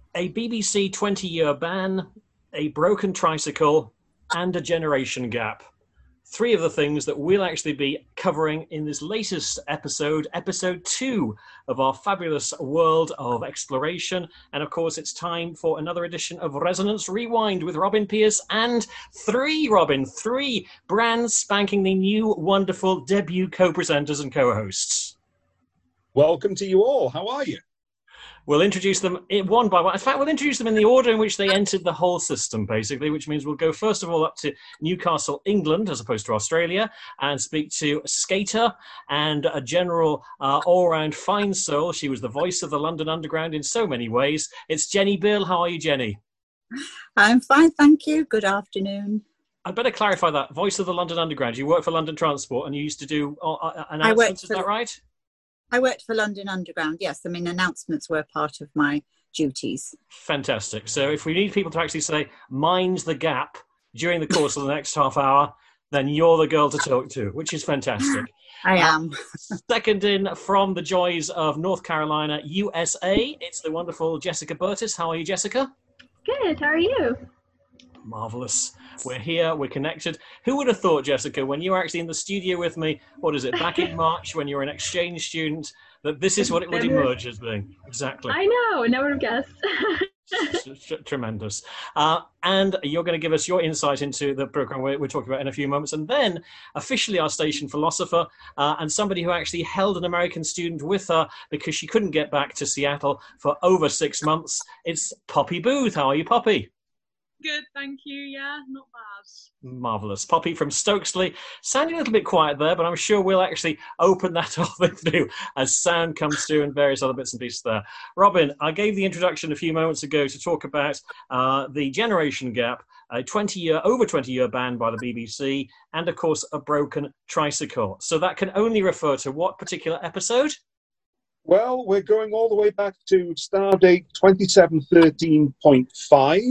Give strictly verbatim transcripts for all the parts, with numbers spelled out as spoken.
A B B C twenty-year ban, a broken tricycle, and a generation gap. Three of the things that we'll actually be covering in this latest episode, episode two of our fabulous world of exploration. And of course, it's time for another edition of Resonance Rewind with Robin Pierce and three, Robin, three brand spankingly new, wonderful debut co-presenters and co-hosts. Welcome to you all. How are you? We'll introduce them one by one. In fact, we'll introduce them in the order in which they entered the whole system, basically, which means we'll go first of all up to Newcastle, England, as opposed to Australia, and speak to skater and a general uh, all-round fine soul. She was the voice of the London Underground in so many ways. It's Jenny Bill. How are you, Jenny? I'm fine, thank you. Good afternoon. I'd better clarify that. Voice of the London Underground. You work for London Transport and you used to do uh, announcements, is that right? I worked for London Underground, yes. I mean, announcements were part of my duties. Fantastic. So if we need people to actually say, mind the gap during the course of the next half hour, then you're the girl to talk to, which is fantastic. I am. Uh, second in from the joys of North Carolina, U S A, it's the wonderful Jessica Burtis. How are you, Jessica? Good. How are you? Marvellous. We're here, we're connected. Who would have thought, Jessica, when you were actually in the studio with me, what is it, back in March when you were an exchange student, that this is what it would emerge as being? Exactly. I know, never have guessed. Tremendous. Uh, and you're going to give us your insight into the program we're, we're talking about in a few moments. And then officially our station philosopher uh, and somebody who actually held an American student with her because she couldn't get back to Seattle for over six months. It's Poppy Booth. How are you, Poppy? Good, thank you. Yeah, not bad. Marvellous. Poppy from Stokesley. Sounding a little bit quiet there, but I'm sure we'll actually open that all the way through as sound comes through and various other bits and pieces there. Robin, I gave the introduction a few moments ago to talk about uh, the generation gap, a twenty-year, over twenty-year ban by the B B C, and, of course, a broken tricycle. So that can only refer to what particular episode? Well, we're going all the way back to Stardate twenty-seven thirteen point five.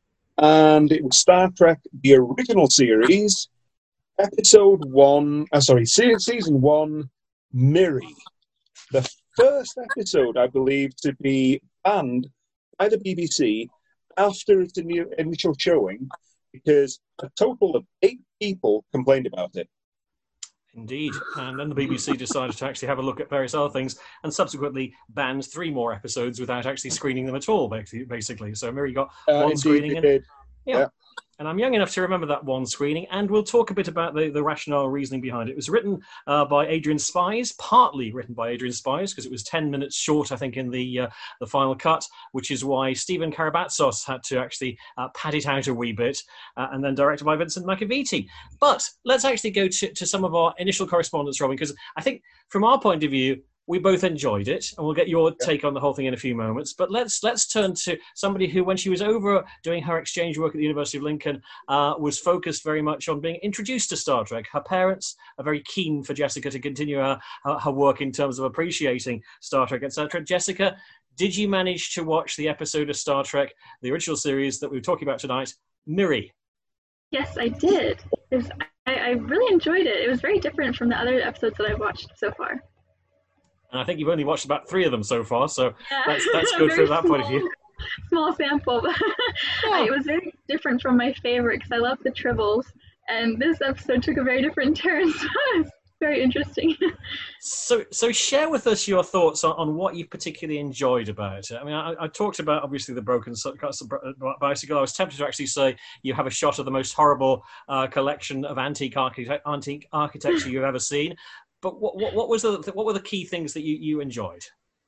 And it was Star Trek, the original series, episode one, uh, sorry, season one, Miri. The first episode, I believe, to be banned by the B B C after its initial showing, because a total of eight people complained about it. Indeed. And then the B B C decided to actually have a look at various other things and subsequently banned three more episodes without actually screening them at all, basically. So Miri got Uh, one indeed, screening. it And, did. yeah. Yeah. And I'm young enough to remember that one screening, and we'll talk a bit about the, the rationale reasoning behind it. It was written uh, by Adrian Spies, partly written by Adrian Spies, because it was ten minutes short, I think, in the uh, the final cut, which is why Stephen Karabatsos had to actually uh, pad it out a wee bit, uh, and then directed by Vincent Macavity. But let's actually go to, to some of our initial correspondence, Robin, because I think from our point of view, we both enjoyed it, and we'll get your take on the whole thing in a few moments. But let's let's turn to somebody who, when she was over doing her exchange work at the University of Lincoln, uh, was focused very much on being introduced to Star Trek. Her parents are very keen for Jessica to continue her, her, her work in terms of appreciating Star Trek, et cetera. Jessica, did you manage to watch the episode of Star Trek, the original series that we were talking about tonight, Miri? Yes, I did. It was, I, I really enjoyed it. It was very different from the other episodes that I've watched so far. And I think you've only watched about three of them so far, so Yeah. that's that's good from that small, point of view. Small sample, but Yeah. it was very different from my favorite because I love the Tribbles, and this episode took a very different turn, so it's very interesting. So, so share with us your thoughts on, on what you particularly enjoyed about it. I mean, I, I talked about, obviously, the broken bicycle. I was tempted to actually say you have a shot of the most horrible uh, collection of antique, architect, antique architecture you've ever seen. But what, what, what was the what were the key things that you, you enjoyed?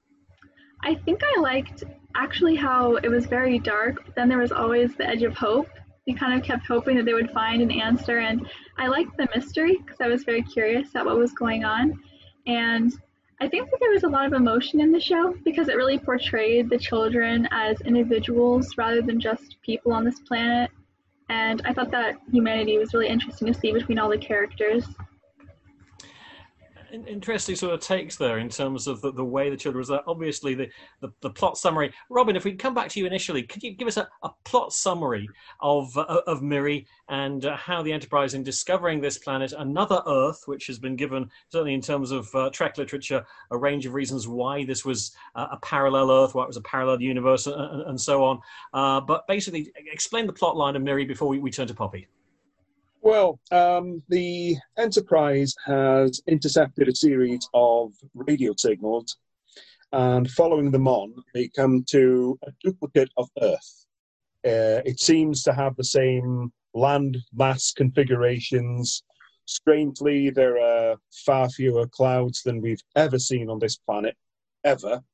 I think I liked actually how it was very dark, but then there was always the edge of hope. You kind of kept hoping that they would find an answer, and I liked the mystery because I was very curious about what was going on. And I think that there was a lot of emotion in the show because it really portrayed the children as individuals rather than just people on this planet. And I thought that humanity was really interesting to see between all the characters. in- interesting sort of takes there in terms of the, the way the children was. Obviously, the, the, the plot summary. Robin, if we come back to you initially, could you give us a, a plot summary of uh, of Miri and uh, how the Enterprise, in discovering this planet, another Earth, which has been given, certainly in terms of uh, Trek literature, a range of reasons why this was uh, a parallel Earth, why it was a parallel universe, and, and so on. Uh, but basically, explain the plot line of Miri before we, we turn to Poppy. Well, um, the Enterprise has intercepted a series of radio signals, and following them on, they come to a duplicate of Earth. Uh, it seems to have the same land mass configurations. Strangely, there are far fewer clouds than we've ever seen on this planet, ever.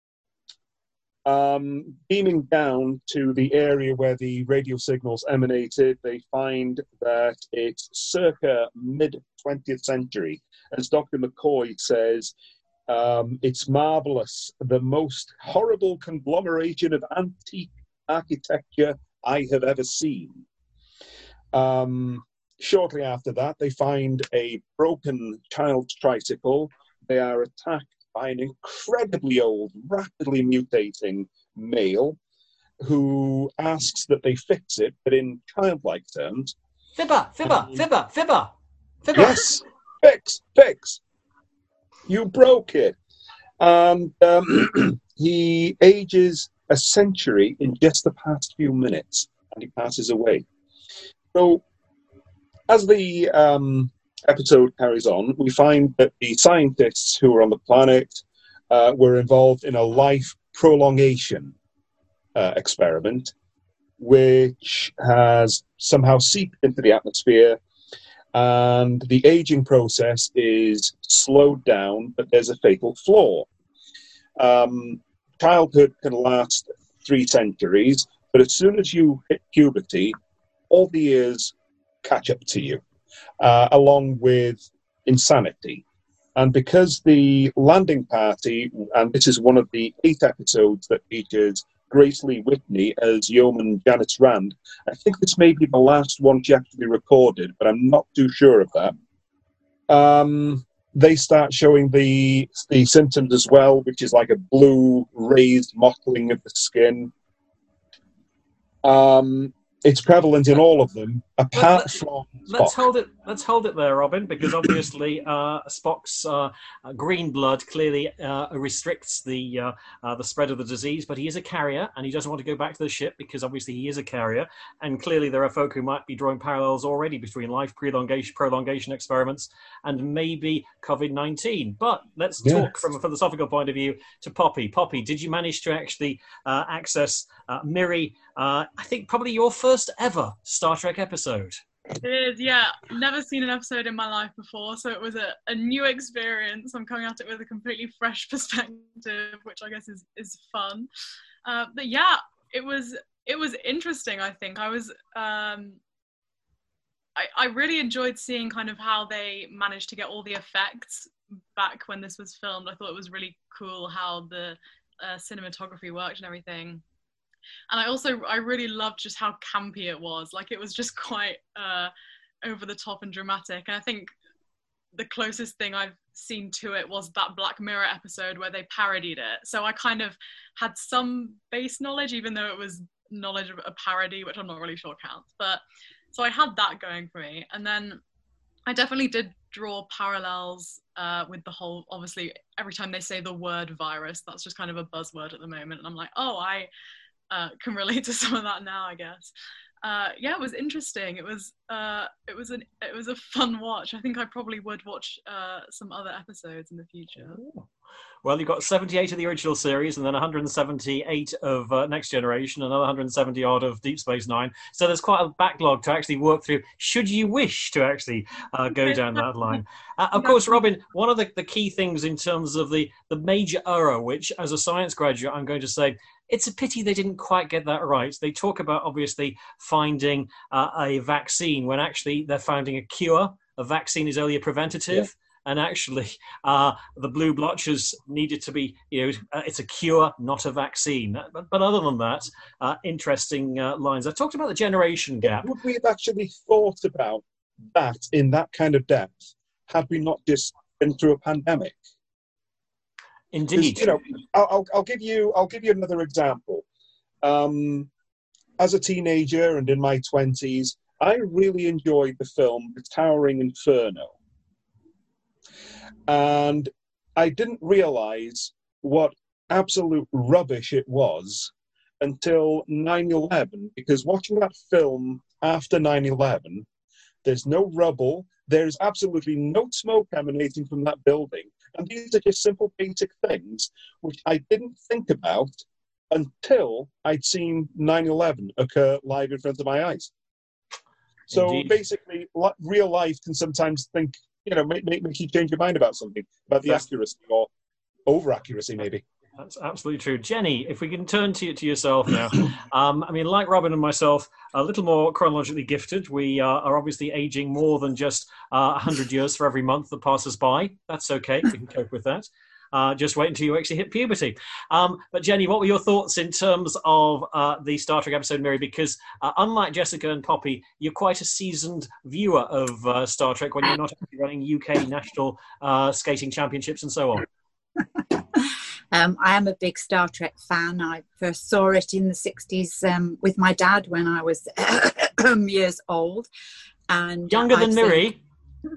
Um, beaming down to the area where the radio signals emanated, they find that it's circa mid-twentieth century. As Doctor McCoy says, um, it's marvellous, the most horrible conglomeration of antique architecture I have ever seen. Um, shortly after that, they find a broken child's tricycle. They are attacked by an incredibly old, rapidly mutating male who asks that they fix it, but in childlike terms. Fibber, fibber, Um, fibber, fibber, fibber. Yes, fix, fix. You broke it. And um, he ages a century in just the past few minutes, and he passes away. So, as the um, episode carries on, we find that the scientists who were on the planet uh, were involved in a life prolongation uh, experiment, which has somehow seeped into the atmosphere, and the aging process is slowed down, but there's a fatal flaw. Um, childhood can last three centuries, but as soon as you hit puberty, all the years catch up to you. Uh, along with insanity. And because the landing party, and this is one of the eight episodes that features Grace Lee Whitney as Yeoman Janice Rand, I think this may be the last one she actually recorded, but I'm not too sure of that. Um, they start showing the, the symptoms as well, which is like a blue raised mottling of the skin. Um, It's prevalent in all of them, apart Let, from let's Spock. hold it. Let's hold it there, Robin, because obviously uh, Spock's uh, uh, green blood clearly uh, restricts the uh, uh, the spread of the disease. But he is a carrier, and he doesn't want to go back to the ship because obviously he is a carrier. And clearly there are folk who might be drawing parallels already between life prolongation, prolongation experiments and maybe COVID nineteen. But let's Yeah. talk from a philosophical point of view to Poppy. Poppy, did you manage to actually uh, access uh, Miri? Uh, I think probably your first ever Star Trek episode. It is, yeah. Never seen an episode in my life before, so it was a, a new experience. I'm coming at it with a completely fresh perspective, which I guess is, is fun. Uh, but yeah, it was it was interesting, I think. I was um, I, I really enjoyed seeing kind of how they managed to get all the effects back when this was filmed. I thought it was really cool how the uh, cinematography worked and everything. And I also, I really loved just how campy it was. Like, it was just quite uh, over the top and dramatic. And I think the closest thing I've seen to it was that Black Mirror episode where they parodied it. So I kind of had some base knowledge, even though it was knowledge of a parody, which I'm not really sure counts. But so I had that going for me. And then I definitely did draw parallels uh, with the whole, obviously, every time they say the word virus, that's just kind of a buzzword at the moment. And I'm like, oh, I... Uh, can relate to some of that now, I guess. Uh, yeah, it was interesting. It was uh, it was an it was a fun watch. I think I probably would watch uh, some other episodes in the future. Ooh. Well, you've got seventy-eight of the original series, and then one hundred seventy-eight of uh, Next Generation, another one hundred seventy odd of Deep Space Nine. So there's quite a backlog to actually work through, should you wish to actually uh, go down that line. Uh, of course, Robin, one of the, the key things in terms of the, the major error, which as a science graduate, I'm going to say, it's a pity they didn't quite get that right. They talk about, obviously, finding uh, a vaccine when actually they're finding a cure. A vaccine is only a preventative. Yeah. And actually, uh, the blue blotches needed to be, you know, uh, it's a cure, not a vaccine. But, but other than that, uh, interesting uh, lines. I talked about the generation gap. Would we have actually thought about that in that kind of depth had we not just been through a pandemic. Indeed. You know, I'll, I'll, I'll give you I'll give you another example. Um, as a teenager and in my twenties, I really enjoyed the film The Towering Inferno, and I didn't realise what absolute rubbish it was until nine eleven, because watching that film after nine eleven, there's no rubble, there's absolutely no smoke emanating from that building. And these are just simple, basic things which I didn't think about until I'd seen nine eleven occur live in front of my eyes. So Indeed. basically, li- real life can sometimes think, you know, make, make, make you change your mind about something, about the That's- accuracy or over-accuracy, maybe. That's absolutely true. Jenny, if we can turn to, to yourself now. Um, I mean, like Robin and myself, a little more chronologically gifted. We uh, are obviously aging more than just uh, one hundred years for every month that passes by. That's okay. We can cope with that. Uh, just wait until you actually hit puberty. Um, but Jenny, what were your thoughts in terms of uh, the Star Trek episode Miri? Because uh, unlike Jessica and Poppy, you're quite a seasoned viewer of uh, Star Trek when you're not actually running U K national uh, skating championships and so on. Um, I am a big Star Trek fan. I first saw it in the sixties um, with my dad when I was years old. And Younger than I've Miri? seen...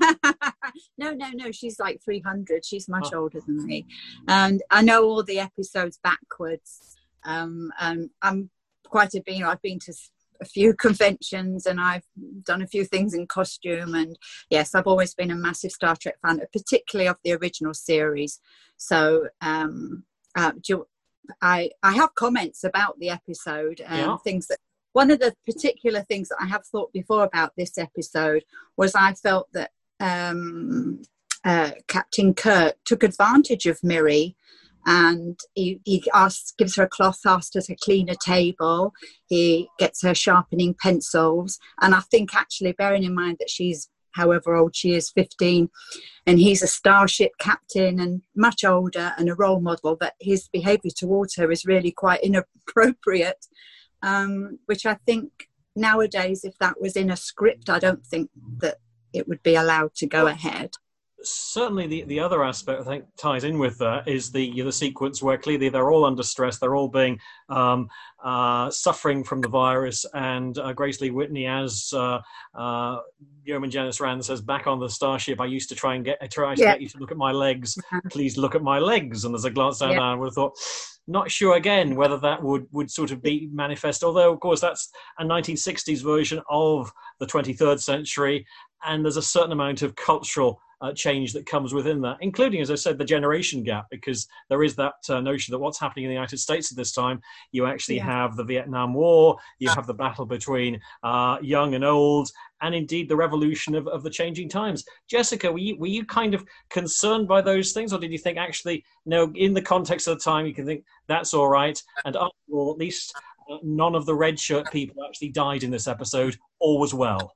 no, no, no. She's like three hundred. She's much oh. older than me. And I know all the episodes backwards. Um, and I'm quite a being. I've been to a few conventions and I've done a few things in costume, and yes, I've always been a massive Star Trek fan, particularly of the original series. So um uh, do, I I have comments about the episode and yeah. things that one of the particular things that I have thought before about this episode was I felt that um uh, Captain Kirk took advantage of Miri. And he, he asks, gives her a cloth, asks her to clean a table. He gets her sharpening pencils. And I think actually, bearing in mind that she's however old she is, fifteen, and he's a starship captain and much older and a role model, that his behaviour towards her is really quite inappropriate, um, which I think nowadays, if that was in a script, I don't think that it would be allowed to go ahead. Certainly the, the other aspect I think ties in with that is the the sequence where clearly they're all under stress, they're all being um, uh, suffering from the virus, and uh, Grace Lee Whitney as uh, uh, Yeoman Janice Rand says, back on the starship, I used to try and get, I try to yeah. get you to look at my legs, please look at my legs, and there's a glance down yeah. there, I would have thought, not sure again whether that would, would sort of be manifest, although of course that's a nineteen sixties version of the twenty-third century, and there's a certain amount of cultural Uh, change that comes within that, including, as I said, the generation gap, because there is that uh, notion that what's happening in the United States at this time, you actually yeah. have the Vietnam War, you have the battle between uh, young and old, and indeed the revolution of, of the changing times. Jessica, were you, were you kind of concerned by those things, or did you think actually, no, in the context of the time, you can think that's all right, and after all, at least uh, none of the red shirt people actually died in this episode, all was well?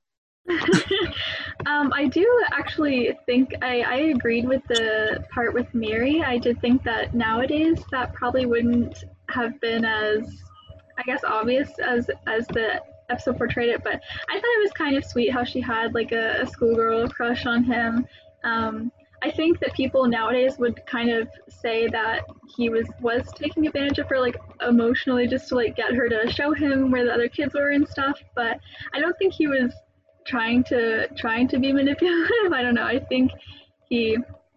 um, I do actually think I, I agreed with the part with Miri. I did think that nowadays that probably wouldn't have been as, I guess, obvious as as the episode portrayed it, but I thought it was kind of sweet how she had like a, a schoolgirl crush on him. Um, I think that people nowadays would kind of say that he was was taking advantage of her, like emotionally, just to like get her to show him where the other kids were and stuff. But I don't think he was trying to trying to be manipulative. I don't know. I think he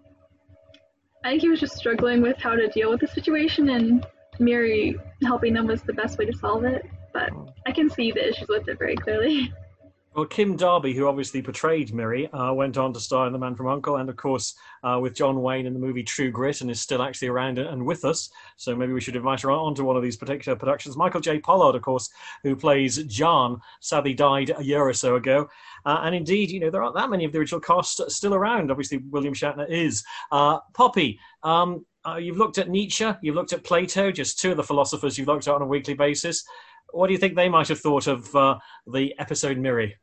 I think he was just struggling with how to deal with the situation, and Miri helping them was the best way to solve it. But I can see the issues with it very clearly. Well, Kim Darby, who obviously portrayed Miri, uh, went on to star in The Man from U N C L E and, of course, uh, with John Wayne in the movie True Grit, and is still actually around and with us. So maybe we should invite her on to one of these particular productions. Michael J. Pollard, of course, who plays John, sadly died a year or so ago. Uh, and indeed, you know, there aren't that many of the original cast still around. Obviously, William Shatner is. Uh, Poppy, um, uh, you've looked at Nietzsche, you've looked at Plato, just two of the philosophers you've looked at on a weekly basis. What do you think they might have thought of uh, the episode Miri?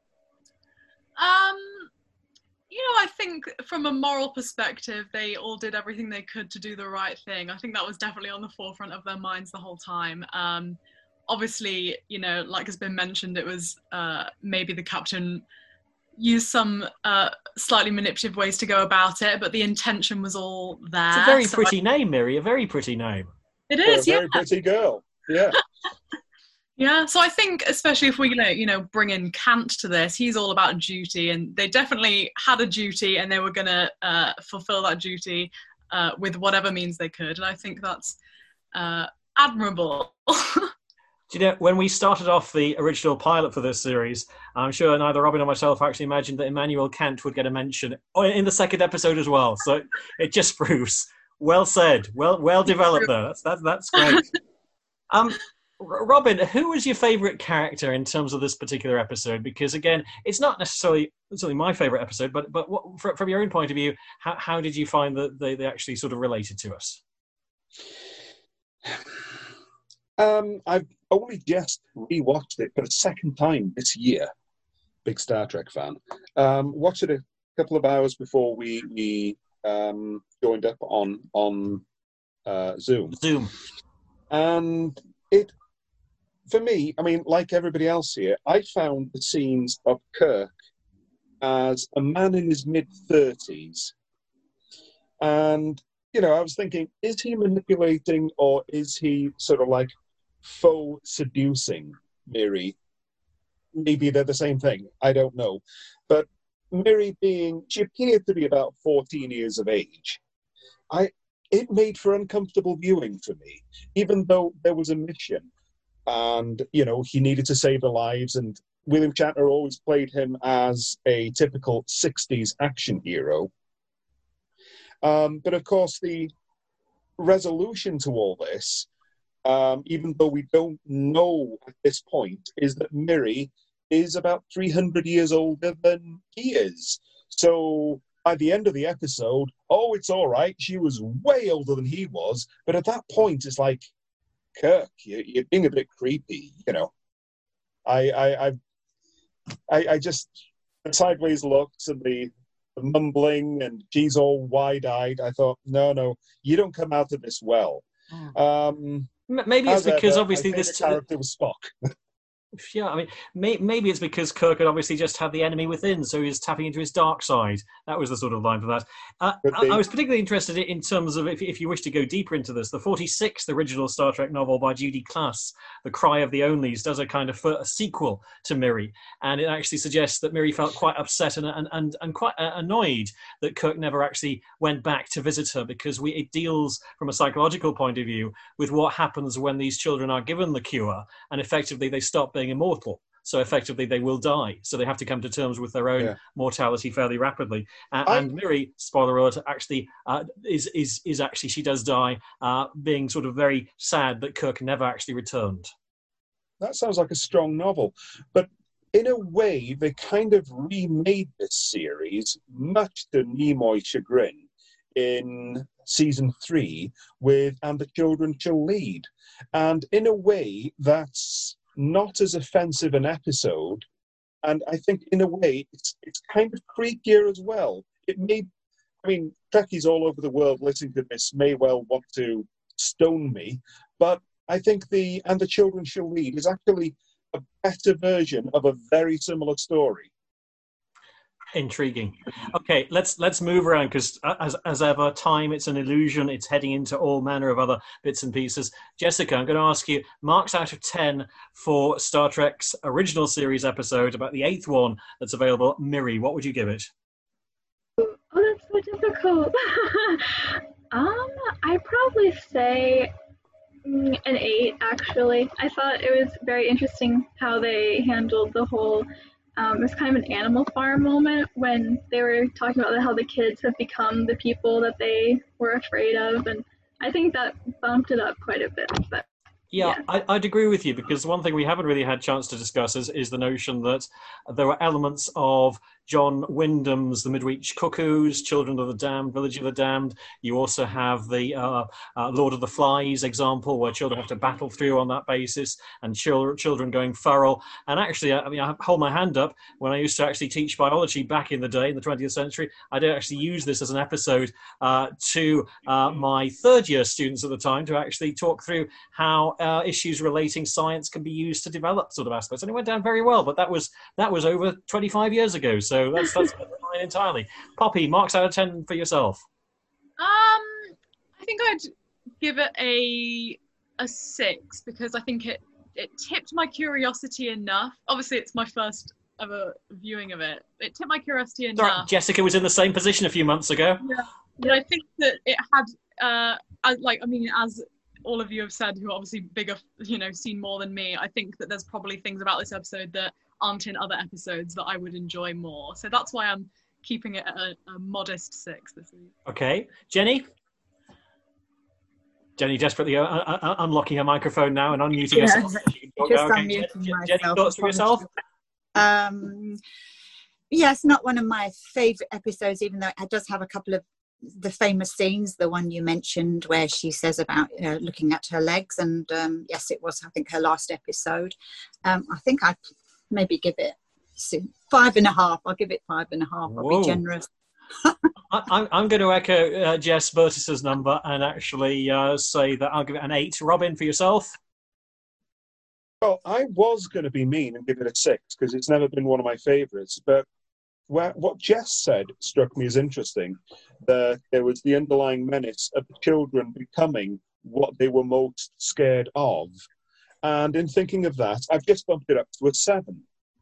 Um, you know, I think from a moral perspective, they all did everything they could to do the right thing. I think that was definitely on the forefront of their minds the whole time. Um, obviously, you know, like has been mentioned, it was uh, maybe the captain used some uh, slightly manipulative ways to go about it, but the intention was all there. It's a very so pretty I, name, Miri. A very pretty name. It You're is, a yeah. very pretty girl. Yeah. Yeah, so I think especially if we, you know, you know, bring in Kant to this, he's all about duty, and they definitely had a duty, and they were going to uh, fulfill that duty uh, with whatever means they could, and I think that's uh, admirable. Do you know, when we started off the original pilot for this series, I'm sure neither Robin or myself actually imagined that Immanuel Kant would get a mention in the second episode as well. So it just proves, well said, well well developed there. That's that's that's great. Um. Robin, who was your favourite character in terms of this particular episode? Because again, it's not necessarily necessarily my favourite episode, but but what, from your own point of view, how, how did you find that they, they actually sort of related to us? Um, I've only just rewatched it for the second time this year. Big Star Trek fan. Um, watched it a couple of hours before we we um, joined up on on uh, Zoom. Zoom, and it. For me, I mean, like everybody else here, I found the scenes of Kirk as a man in his mid-thirties. And, you know, I was thinking, is he manipulating or is he sort of like faux seducing Miri? Maybe they're the same thing. I don't know. But Miri being, she appeared to be about fourteen years of age. I, it made for uncomfortable viewing for me, even though there was a mission. And, you know, he needed to save the lives. And William Shatner always played him as a typical sixties action hero. Um, but, of course, the resolution to all this, um, even though we don't know at this point, is that Miri is about three hundred years older than he is. So by the end of the episode, oh, it's all right. She was way older than he was. But at that point, it's like, Kirk, you're being a bit creepy, you know. I, I, I, I, I just the sideways looks and the, the mumbling, and she's all wide-eyed. I thought, no, no, you don't come out of this well. Um, Maybe it's because ever, obviously my this character was Spock. Yeah, I mean, may, maybe it's because Kirk had obviously just had the enemy within, so he was tapping into his dark side. That was the sort of line for that. Uh, I, I was particularly interested in terms of, if, if you wish to go deeper into this, the forty-sixth original Star Trek novel by Judy Klass, The Cry of the Onlys, does a kind of a sequel to Miri, and it actually suggests that Miri felt quite upset and and, and, and quite annoyed that Kirk never actually went back to visit her, because we, it deals from a psychological point of view with what happens when these children are given the cure, and effectively they stop being immortal. So effectively they will die. So they have to come to terms with their own yeah. mortality fairly rapidly. Uh, I... And Miri, spoiler alert, actually uh, is is is actually, she does die, uh, being sort of very sad that Kirk never actually returned. That sounds like a strong novel. But in a way, they kind of remade this series, much to Nimoy's chagrin, in season three with And the Children Shall Lead. And in a way, that's not as offensive an episode, and I think in a way it's it's kind of creepier as well. It may, I mean, Trekkies all over the world listening to this may well want to stone me, but I think the And the Children Shall Lead is actually a better version of a very similar story. Intriguing. Okay, let's let's move around, because as as ever, time, it's an illusion. It's heading into all manner of other bits and pieces. Jessica, I'm going to ask you marks out of ten for Star Trek's original series episode, about the eighth one that's available, Miri. What would you give it? Oh, that's so difficult. um, I'd probably say mm, an eight. Actually, I thought it was very interesting how they handled the whole. Um, it was kind of an Animal Farm moment when they were talking about how the kids have become the people that they were afraid of, and I think that bumped it up quite a bit. But yeah, yeah. I, I'd agree with you, because one thing we haven't really had a chance to discuss is, is the notion that there were elements of John Wyndham's The Midwich Cuckoos, Children of the Damned, Village of the Damned. You also have the uh, uh, Lord of the Flies example, where children have to battle through on that basis, and children children going feral. And actually, I mean, I hold my hand up, when I used to actually teach biology back in the day, in the twentieth century, I did actually use this as an episode uh, to uh, my third year students at the time, to actually talk through how uh, issues relating science can be used to develop sort of aspects. And it went down very well, but that was that was over twenty-five years ago. So So that's that's fine entirely. Poppy, marks out of ten for yourself. Um, I think I'd give it a a six because I think it it tipped my curiosity enough. Obviously, it's my first ever viewing of it. It tipped my curiosity enough. Sorry, Jessica was in the same position a few months ago. Yeah, but I think that it had, uh, I, like, I mean, as all of you have said, who are obviously bigger, you know, seen more than me, I think that there's probably things about this episode that aren't in other episodes that I would enjoy more. So that's why I'm keeping it at a, a modest six this week. Okay, Jenny. Jenny desperately uh, uh, unlocking her microphone now and unmuting Yeah, herself. just okay. unmuting Jenny, myself. Jenny, thoughts for yourself? Um, yes, not one of my favourite episodes, even though it does have a couple of the famous scenes. The one you mentioned where she says about uh, looking at her legs, and um, yes, it was, I think, her last episode. Um, I think I'd maybe give it five and a half. I'll give it five and a half. I'll Whoa. be generous. I, I'm going to echo uh, Jess Burtis's number and actually uh, say that I'll give it an eight. Robin, for yourself? Well, I was going to be mean and give it a six because it's never been one of my favourites. But where, what Jess said struck me as interesting. That there was the underlying menace of the children becoming what they were most scared of. And in thinking of that, I've just bumped it up to a seven.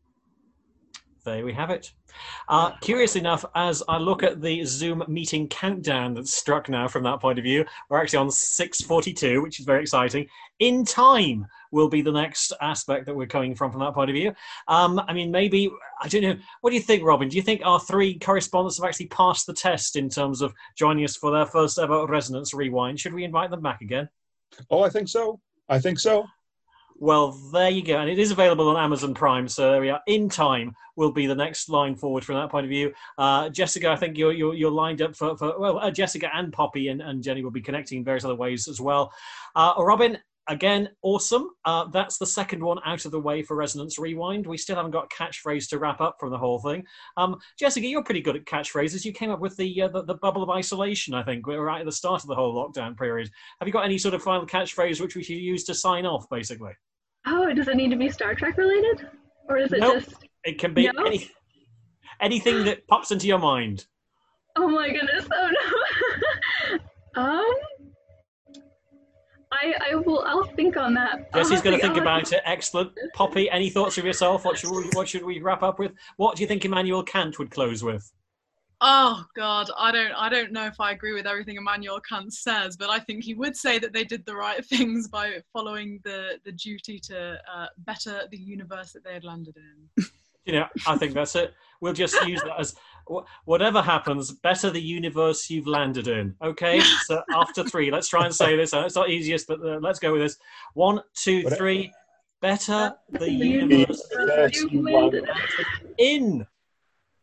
There we have it. Uh, curiously enough, as I look at the Zoom meeting countdown that's struck now from that point of view, we're actually on six forty-two, which is very exciting. In time will be the next aspect that we're coming from from that point of view. Um, I mean, maybe, I don't know, what do you think, Robin? Do you think our three correspondents have actually passed the test in terms of joining us for their first ever Resonance Rewind? Should we invite them back again? Oh, I think so. I think so. Well, there you go. And it is available on Amazon Prime. So there we are. In time will be the next line forward from that point of view. Uh, Jessica, I think you're, you're, you're lined up for, for well, uh, Jessica and Poppy and, and Jenny will be connecting in various other ways as well. Uh, Robin, again, awesome. Uh, that's the second one out of the way for Resonance Rewind. We still haven't got a catchphrase to wrap up from the whole thing. Um, Jessica, you're pretty good at catchphrases. You came up with the, uh, the the bubble of isolation, I think, right at the start of the whole lockdown period. Have you got any sort of final catchphrase which we should use to sign off, basically? Oh, does it need to be Star Trek related? Or is it Nope. just... It can be No? any, anything that pops into your mind. Oh my goodness, oh no. um, I, I will, I'll think on that. I'll Jessie's have going to to- think I'll have about it. Excellent. Poppy, any thoughts of yourself? What should we, what should we wrap up with? What do you think Immanuel Kant would close with? Oh God, I don't, I don't know if I agree with everything Immanuel Kant says, but I think he would say that they did the right things by following the, the duty to uh, better the universe that they had landed in. You know, I think that's it. We'll just use that as wh- whatever happens, better the universe you've landed in. Okay, so after three, let's try and say this. It's not easiest, but uh, let's go with this. One, two, Whatever. three. Better the The universe universe you've you landed in.